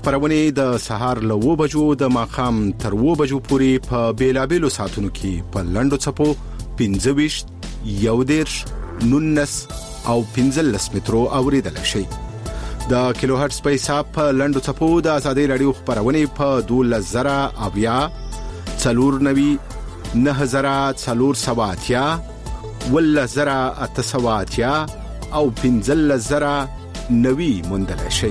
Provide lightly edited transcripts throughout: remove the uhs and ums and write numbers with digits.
خبرونه د سهار له 9 بجو د ماخام تر 9 بجو پورې په بیلابېلو ساعتونو کې په لنډو چپو 25 11 19 او 15 مترو اوریدل شي. د کیلو هرتز په حساب په لنډو چپو د ازادي رادیو خبرونه په 12000 اویا 490 9470 10870 او 15090 مندل شي.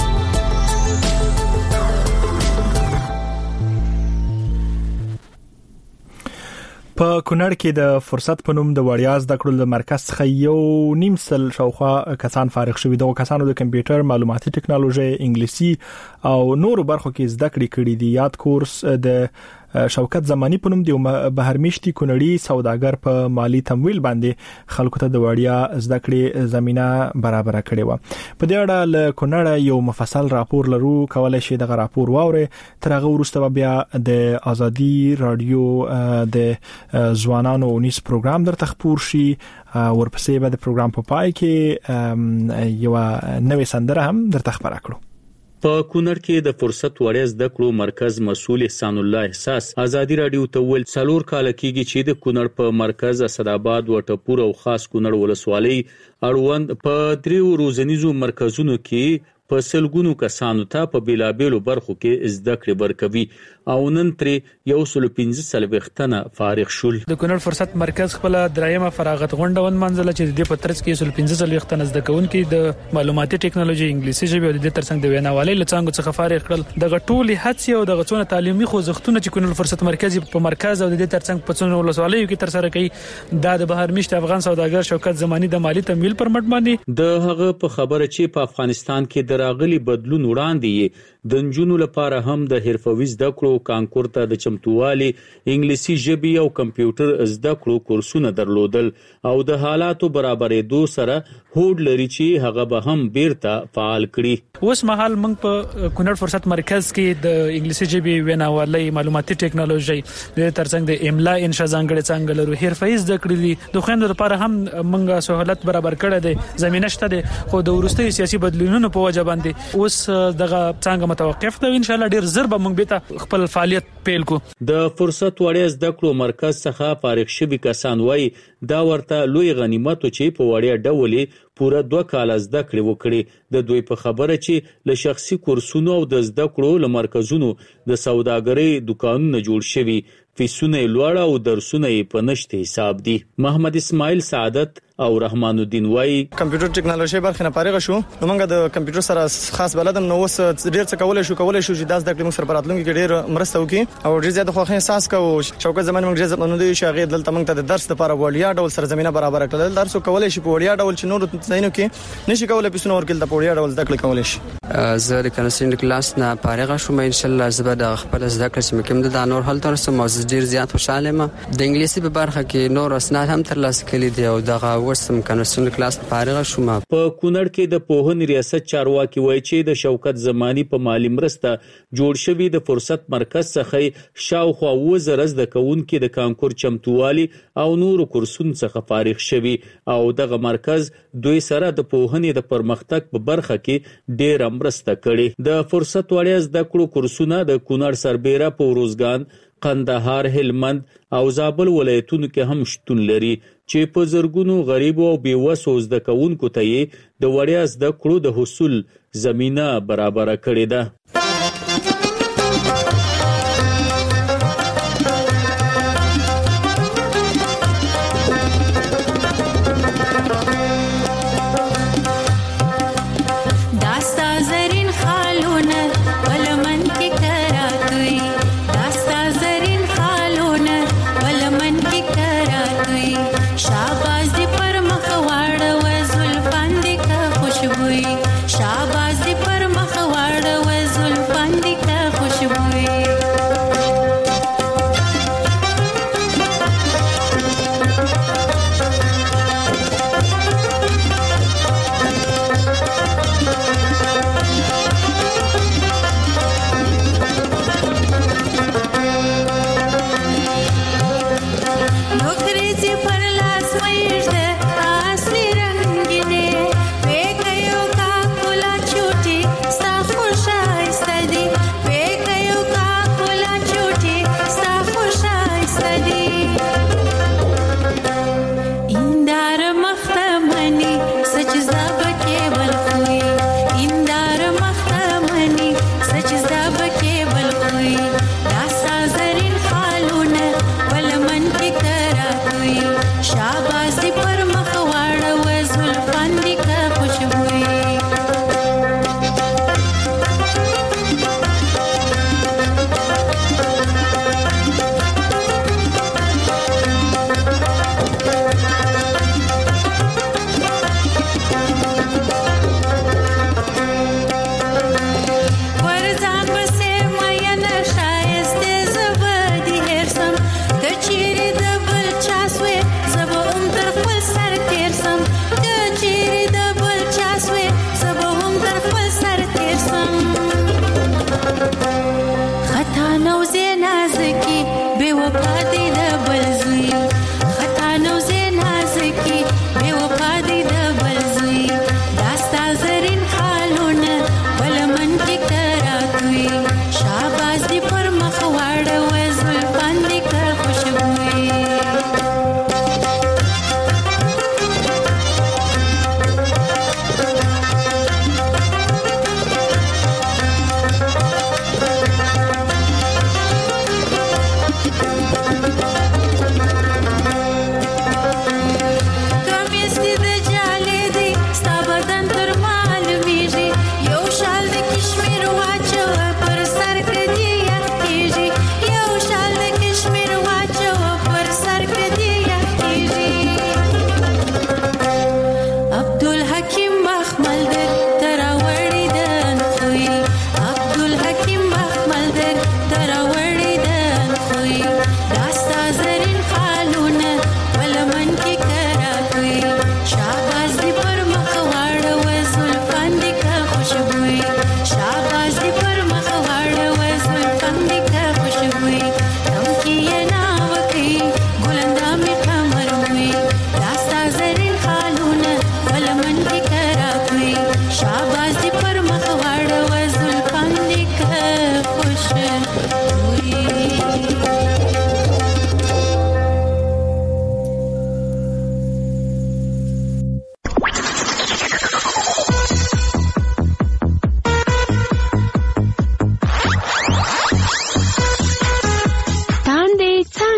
په کونړ کې د فرصت په نوم د وړیا زده کړو د مرکز څخه یو نیم سل شاوخوا کسان فارغ شوي. د کسانو د کمپیوټر، معلوماتي ټکنالوژي، انګلیسي او نورو برخو کې زده کړې کړې دي. یاد کورس د شوکت زمانی په نوم دی بهرمیشتي کونړي سوداګر په مالی تمویل باندې خلکو ته د وړیا زده کړې زمينه برابر کړې و. په دې اړه له کونړ یو مفصل راپور لرو، کولای شي دغه راپور واوري. تر هغه وروسته بیا د ازادي رادیو د ځوانانو ونیس پروګرام در تخپور شي. ورپسې به د پروګرام په پای کې یو نوې سندره هم در تخبر کړو. په کونړ کې د فرصت وړیا زده کړو مرکز مسؤل احسان الله احساس ازادي رادیو ته ول 4 کال کېږي چې د کونړ په مرکز اسداباد وټپور او خاص کونړ ولسوالۍ اړوند په 3 روزنیزو مرکزونو کې په سلګونو کسانو ته په بیلابېلو برخو کې زده کړې ورکوي او نن ترې 115 وختنه فارغ شول. د کونړ فرصت مرکز خپل درایمه فراغت غونډه ونمنځله چې د پترڅ کې 115 وختنه زده کوونکي د معلوماتي ټکنالوژي، انګلیسي ژبه او د ترڅنګ د ویناوالۍ لڅنګ څخه فارغ کړل. دغه ټولي هڅې او دغه څونه تعلیمي خوځښتونه چې کونړ فرصت مرکز په مرکز او د ترڅنګ په څونو ولسوالیو کې تر سره کوي د بهرمیشت افغان سوداګر شوکت زمانی د مالی تمویل پر مټ باندې د هغه په خبره چې په افغانستان کې راغلي بدلون وړاندې د نجونو لپاره هم د حرفوي زده کړو کانکور ته د چمتووالي، انګلیسي ژبې او کمپیوټر زده کړو کورسونه درلودل او د حالاتو برابرېدو سره هوډ لري چې هغه به هم بیرته فعال کړي. اوس مهال موږ په کونړ فرصت مرکز کې د انګلیسي ژبې ویناوالۍ، معلوماتي ټکنالوژي، د ترڅنګ د املا انشاء ځانګړي څنګه لرو. حرفوي زده کړې دي د خويندو لپاره هم موږ سہولت برابر کړی دی. زمينه شته ده خو د ورستي سیاسي بدلونونو په وجه باندې اوس دغه څنګه متوقف ده. ان شاء الله ډیر زر به موږ به خپل فعالیت پیل کو. د فرصت وړیا زده کړو مرکز څخه فارغ شوي کسان وایي دا ورته لوی غنیمت چې په وړیا ډول پوره 2 کال زده کړې وکړي. د دوی په خبره چې له شخصي کورسونو او د زده کړو له مرکزونو د سوداګرۍ دکانونه جوړ شوي، فیسونه لوړ او درسونه په نشته حساب دي. محمد اسماعیل سعادت او رحمان الدین وای کمپیوټر ټکنالوژي برخه نه فارغ شو. نو موږ د کمپیوټر سره خاص بلدم نو اوس ډیر څه کولای شو چې داس د کلمو سره پراتلونکو کې ډیر مرسته وکړي او ډیر زیات خو احساس کوو. شوکت زمانه موږ ډیر نو دی شاګرد دلته موږ ته د درس لپاره وړیا ډول سره زمينه برابر کړل. درس کولای شي په وړیا ډول چې نور ځینو کې نشي کولای په سنور کې د وړیا ډول زده کړې کولای شي. زه د کنسین کلاس نه فارغ شوم. ان شاء الله زه به د خپل زده کړې چې کوم د نور حل تر سم ډیر زیات خوشاله یم. د انګلیسي په برخه کې نور اسناد هم تر لاسه کړي دي او دغه وسم کنسین کلاس فارغ شوم. په کونړ کې د پوهنې ریاست چارواکي وایي چې د شوکت زمانی په مالی مرسته جوړ شوی د فرصت مرکز څخه شاوخوا 2000 زده کوونکي د کانکور چمتووالي او نورو کورسونو څخه فارغ شوي او دغه مرکز دوی سره د پوهنې د پرمختګ په برخه کې ډېر مرسته کړې. د فرصت وړیا زده کړو کورسونه د کونړ سربېره په روزګان، قندهار، هلمند او زابل ولایتونو کې هم شتون لري چې په زرګونو غریب او بیوسو زده کوونکو ته د وړیا زده کړو د حصول زمينه برابر کړې ده. शाबाश पर मखवाड़ व जुल्फ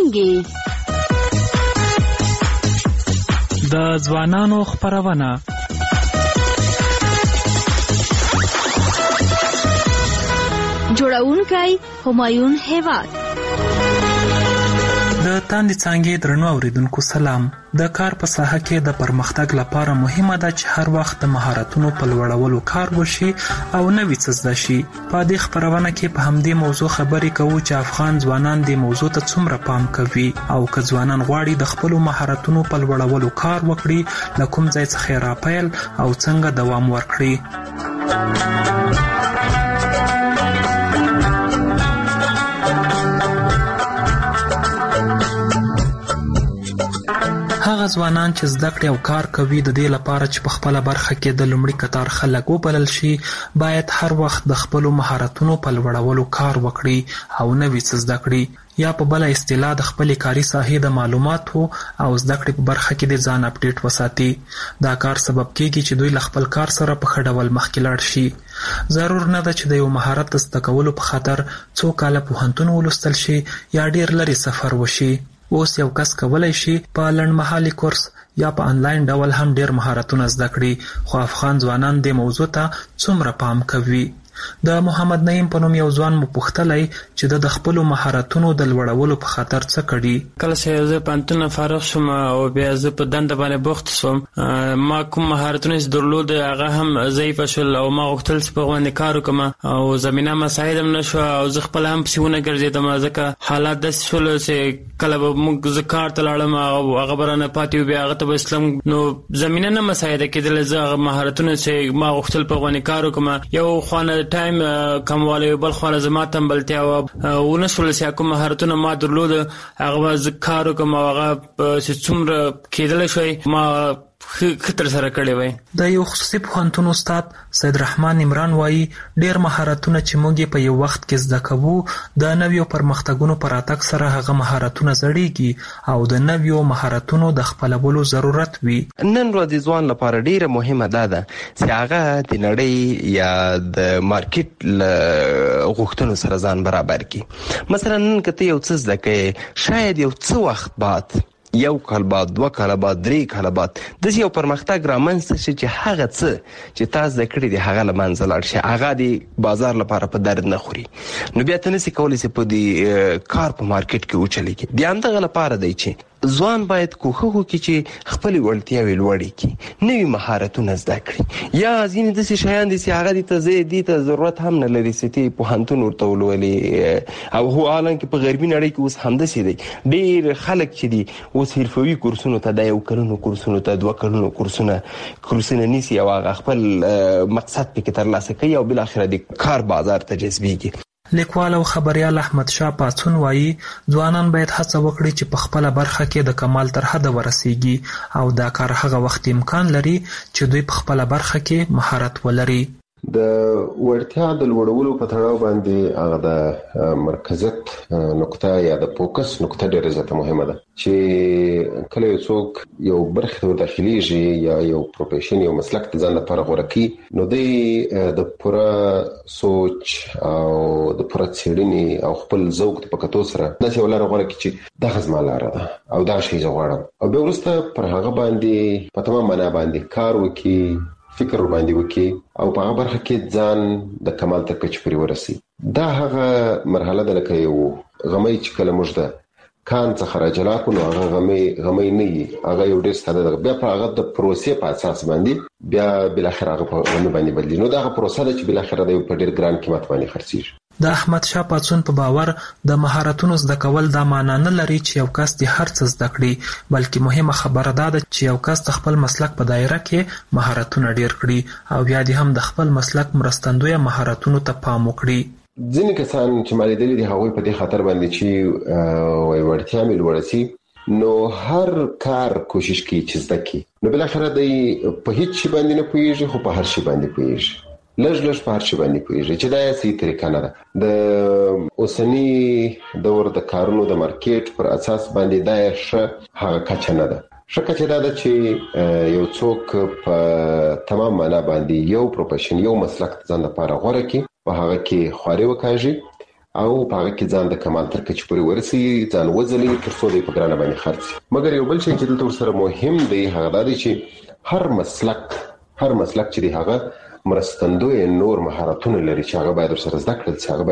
څنګه د ځوانانو خبرونه جوړونکي همایون هیواد د تاندې څانګې درنو اوریدونکو سلام. د کار په ساحه کې د پرمختګ لپاره مهمه ده چې هر وخت د مهارتونو په لوړولو کار وشي او نوې څه زده شي. په دې خبرونه کې په همدې موضوع خبرې کوو چې افغان ځوانان دې موضوع ته څومره پام کوي او که ځوانان غواړي د خپل مهارتونو په لوړولو کار وکړي له کوم ځای څخه راپیل او څنګه دوام ورکړي. هغه ځوانان چې زده کړې او کار کوي د دې لپاره چې په خپل برخه کې د لومړي کتار خلک وبلل شي باید هر وخت د خپل مهارتونو په لوړولو کار وکړي او نوې څه زده کړي یا په بل اصطلاح د خپل کاري ساحې د معلوماتو او زده کړې په برخه کې د ځان اپډیټ وساتي. دا کار سبب کیږي چې دوی خپل کار سره په ښه ډول مخکې لاړ شي. ضرور نه ده چې د یو مهارت زده کولو په خاطر څو کاله پوهنتون ولوستل شي یا ډیر لري سفر وشي. اوس یو کس کولای شي په لنډمهالي کورس یا په انلاین ډول هم ډیر مهارتونه زده کړي. خو افغان ځوانان دې موضوع ته څومره پام کوي؟ د محمد نعیم په نوم یو ځوان مو پوښتلی چې د خپل مهارتونو د لوړولو په خاطر څه کړي. کله چې زه پانتون فارغ شوم او بیا زه په دنده باندې بوخت شوم، ما کوم مهارتونه چې درلود هغه هم ضعیف شول او ما غوښتل چې په باندې کار وکم او زمينه مساعد هم نشو او زه خپل هم پسونه ګرځیدم ځکه حالات د شول چې کله به موږ ذکر ته لاړم او هغه برانه پاتې بیا هغه ته اسلام نو زمينه نه مساعد کېدل. زه مهارتونه چې ما غوښتل په باندې کار وکم یو خوانه ټایم کمواله بل خو زما تمبلتیا او ونسول چې کوم مهارتونه ما درلود هغه ذکر کوم هغه چې څومره کېدل شوی ما خطر سره کړی وای. د یو خصوصي پوهنتون استاد سید رحمان عمران وایي ډیر مهارتونه چې موږ په یو وخت کې زده کوو د نویو پرمختګونو پر اتک سره هغه مهارتونه زړیږي او د نویو مهارتونو د خپلولو ضرورت وي. نن ورځ ځوان لپاره ډیره مهمه ده چې هغه د نړۍ یا د مارکیټ غوښتنو سره ځان برابر کړي. مثلا نن کته یو څه زده کوي شاید یو څه وخت بعد یو کال بعد 2 کال بعد 3 کال بعد د یو پرمختګ رامنځته شي چې هغه څه چې تاسو د کړی دی هغه لمنځه لاړ شي هغه د بازار لپاره په درد نه خوري نو بیا ته نسی کولای چې په دې کار په مارکیټ کې وچلېږي. بیا هم دغه لپاره دی چې ځوان باید کوښښ وکړي چې خپل وړتیاوې لوړې کړي، نوي مهارتونه زده کړي. یا ځینې داسې شیان دي چې هغه دې ته ضرورت هم نه لري چې ته پوهنتون ورته ولولې او هو حالانکه په غربي نړۍ کې اوس همداسې دی. ډېر خلک چې دي اوس حرفوي کورسونو ته د 1 کلونو کورسونو ته 2 کلونو کورسونه نیسي او هغه خپل مقصد پکې ترلاسه کوي او بالاخره د کار بازار ته جذبېږي. لیکوال او خبريال احمد شاه پاڅون وایي ځوانان باید هڅه وکړي چې په خپل برخه کې د کمال تر حده ورسیږي او دا کار هغه وخت امکان لري چې دوی په خپل برخه کې مهارت ولري. د ورتیا د لوړولو په تړاو باندې هغه د مرکزیت نقطه یا د فوکس نقطه ډېره زیاته مهمه ده چې کله یو څوک یو برخه ته داخليږي یا یو پروفیشن یو مسلک ته ځان لپاره غوړه کوي نو د پوره سوچ او د پوره څېړنې او خپل ذوق په کتو سره د څه ولر غوړه کوي چې دا غزما لار ده او دا شی زه غواړم او به ورسته پر هغه باندې په تمام معنا باندې کار وکړي، فکر باندې وکړي او په هغه برخه کې ځان د کمال ته کچ پورې ورسي. دا هغه مرحله ده لکه یو غمي چې کله موږ ده کان څخه راجلا کو نو هغه غمي نه وي، هغه یو ډېر ستاده ده. بیا په هغه د پروسې په اساس باندې بیا بل اخر هغه په غمي باندې بدلی نو دا پروسه ده چې بل اخر د په ډېر ګران قیمت باندې خرڅیږي. د احمد شاه پاڅون په باور د مهارتونو زده کول دا معنی نه لري چې یو کس د هر څه زده کړي، بلکې مهمه خبره ده چې یو کس د خپل مسلک په دایره کې مهارتونه ډیر کړي او بیا دې هم د خپل مسلک مرستندوی مهارتونو ته پام وکړي. ځینې کسان چې مالیدلې دي هغوی په دې خاطر باندې چې وړتیا مې لوړه سي نو هر کار کوشش کوي چې زده کړي نو بل اخر دی په هیڅ شي باندې نه پوهیږي خو په هر شي باندې پوهیږي، لږ په هر شي باندې پوهیږي چې دا صحیح طریقه نه ده. د اوسنی دور د کارونو د مارکیټ پر اساس باندې دا هغه کچه نه ده. شکه دا ده چې یو څوک په تمام معنا باندې یو پروفیشن یو مسلک ځان لپاره غوړه کړي په هغه کې خواري وکړي او هغه کې ځان د کمال تر کچ پورې ورسي ځان وزلي تر څو د پګرانه باندې خرڅ. مګر یو بل شی چې دلته سره مهم دی هغه دی چې هر مسلک چې هغه مرستندوی نور مهارتونه لري چې هغه باید سره زده کړل شي.